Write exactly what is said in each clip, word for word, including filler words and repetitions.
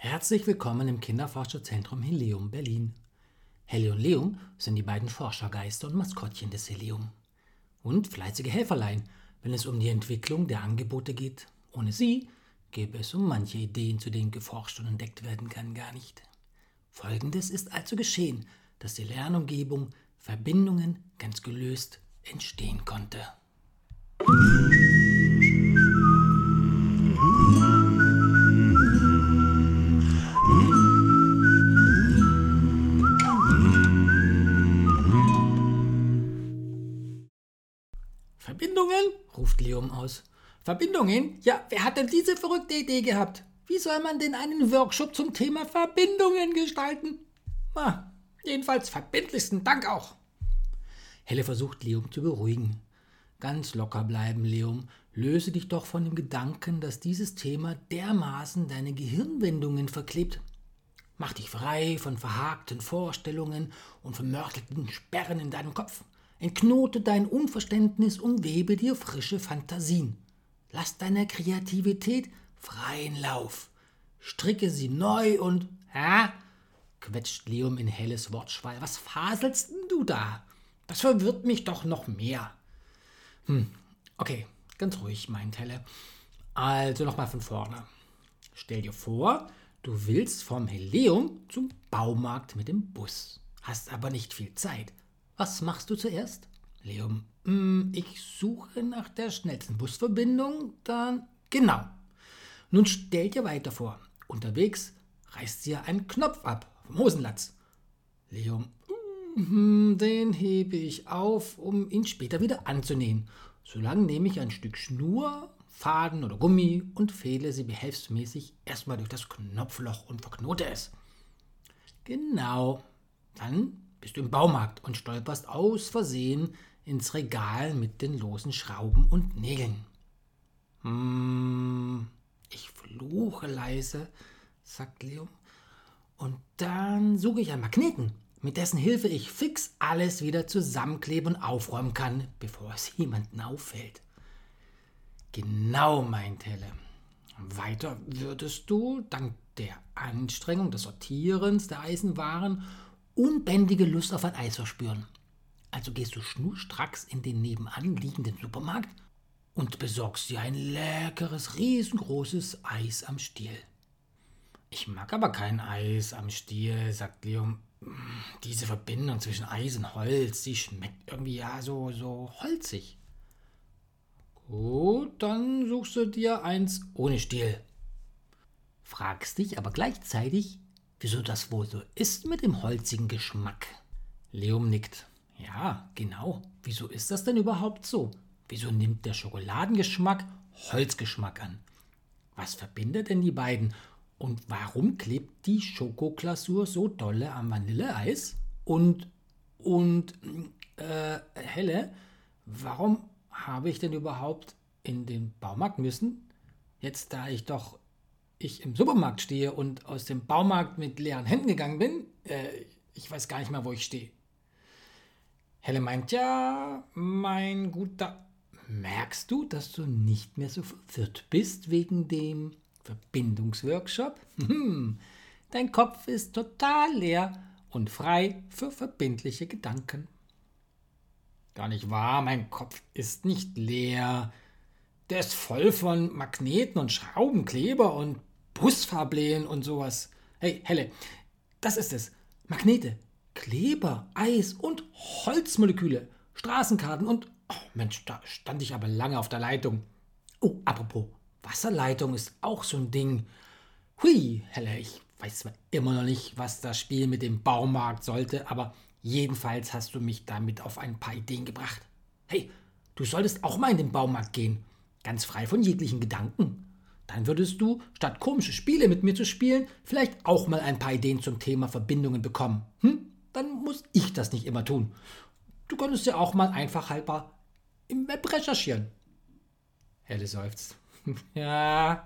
Herzlich willkommen im Kinderforscherzentrum Helium Berlin. Helle und Leum sind die beiden Forschergeister und Maskottchen des Helium. Und fleißige Helferlein, wenn es um die Entwicklung der Angebote geht. Ohne sie gäbe es um manche Ideen, zu denen geforscht und entdeckt werden kann, gar nicht. Folgendes ist also geschehen, dass die Lernumgebung Verbindungen ganz gelöst entstehen konnte. Verbindungen? Ruft Leum aus. Verbindungen? Ja, wer hat denn diese verrückte Idee gehabt? Wie soll man denn einen Workshop zum Thema Verbindungen gestalten? Na, jedenfalls verbindlichsten Dank auch. Helle versucht, Leum zu beruhigen. Ganz locker bleiben, Leum. Löse dich doch von dem Gedanken, dass dieses Thema dermaßen deine Gehirnwindungen verklebt. Mach dich frei von verhakten Vorstellungen und vermörtelten Sperren in deinem Kopf. Entknote dein Unverständnis und webe dir frische Fantasien. Lass deiner Kreativität freien Lauf. Stricke sie neu und... Hä? Quetscht Leum in Helles Wortschwall. Was faselst denn du da? Das verwirrt mich doch noch mehr. Hm, okay, ganz ruhig, meint Helle. Also nochmal von vorne. Stell dir vor, du willst vom Helium zum Baumarkt mit dem Bus. Hast aber nicht viel Zeit. Was machst du zuerst? Leum, mm, ich suche nach der schnellsten Busverbindung, dann... Genau. Nun stell dir weiter vor. Unterwegs reißt dir ein Knopf ab vom Hosenlatz. Leum, mm, den hebe ich auf, um ihn später wieder anzunähen. Solange nehme ich ein Stück Schnur, Faden oder Gummi und fehle sie behelfsmäßig erstmal durch das Knopfloch und verknote es. Genau. Dann bist du im Baumarkt und stolperst aus Versehen ins Regal mit den losen Schrauben und Nägeln. Hm, ich fluche leise, sagt Leum. Und dann suche ich einen Magneten, mit dessen Hilfe ich fix alles wieder zusammenkleben und aufräumen kann, bevor es jemandem auffällt. Genau, meint Helle. Weiter würdest du, dank der Anstrengung des Sortierens der Eisenwaren, unbändige Lust auf ein Eis verspüren. Also gehst du schnurstracks in den nebenan liegenden Supermarkt und besorgst dir ein leckeres, riesengroßes Eis am Stiel. Ich mag aber kein Eis am Stiel, sagt Leum. Diese Verbindung zwischen Eis und Holz, die schmeckt irgendwie ja so, so holzig. Gut, dann suchst du dir eins ohne Stiel. Fragst dich aber gleichzeitig, wieso das wohl so ist mit dem holzigen Geschmack? Leum nickt. Ja, genau. Wieso ist das denn überhaupt so? Wieso nimmt der Schokoladengeschmack Holzgeschmack an? Was verbindet denn die beiden? Und warum klebt die Schokoglasur so dolle am Vanilleeis? Und, und, äh, Helle, warum habe ich denn überhaupt in den Baumarkt müssen? Jetzt, da ich doch ich im Supermarkt stehe und aus dem Baumarkt mit leeren Händen gegangen bin, äh, ich weiß gar nicht mehr, wo ich stehe. Helle meint, ja, mein Guter, merkst du, dass du nicht mehr so verwirrt bist wegen dem Verbindungsworkshop? Hm, dein Kopf ist total leer und frei für verbindliche Gedanken. Gar nicht wahr, mein Kopf ist nicht leer. Der ist voll von Magneten und Schraubenkleber und Busfahrplänen und sowas. Hey, Helle, das ist es. Magnete, Kleber, Eis und Holzmoleküle, Straßenkarten und... Oh Mensch, da stand ich aber lange auf der Leitung. Oh, apropos, Wasserleitung ist auch so ein Ding. Hui, Helle, ich weiß zwar immer noch nicht, was das Spiel mit dem Baumarkt sollte, aber jedenfalls hast du mich damit auf ein paar Ideen gebracht. Hey, du solltest auch mal in den Baumarkt gehen, ganz frei von jeglichen Gedanken. Dann würdest du, statt komische Spiele mit mir zu spielen, vielleicht auch mal ein paar Ideen zum Thema Verbindungen bekommen. Hm? Dann muss ich das nicht immer tun. Du könntest ja auch mal einfach halber im Web recherchieren. Helle seufzt. ja,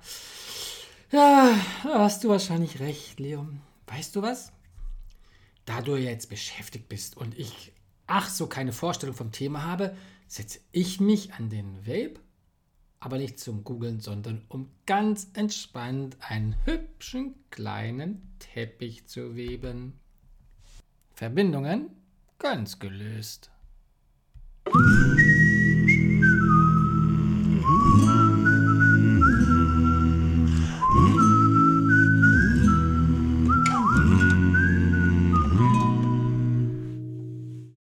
ja, da hast du wahrscheinlich recht, Leum. Weißt du was? Da du jetzt beschäftigt bist und ich ach so keine Vorstellung vom Thema habe, setze ich mich an den Vape, aber nicht zum Googeln, sondern um ganz entspannt einen hübschen kleinen Teppich zu weben. Verbindungen ganz gelöst.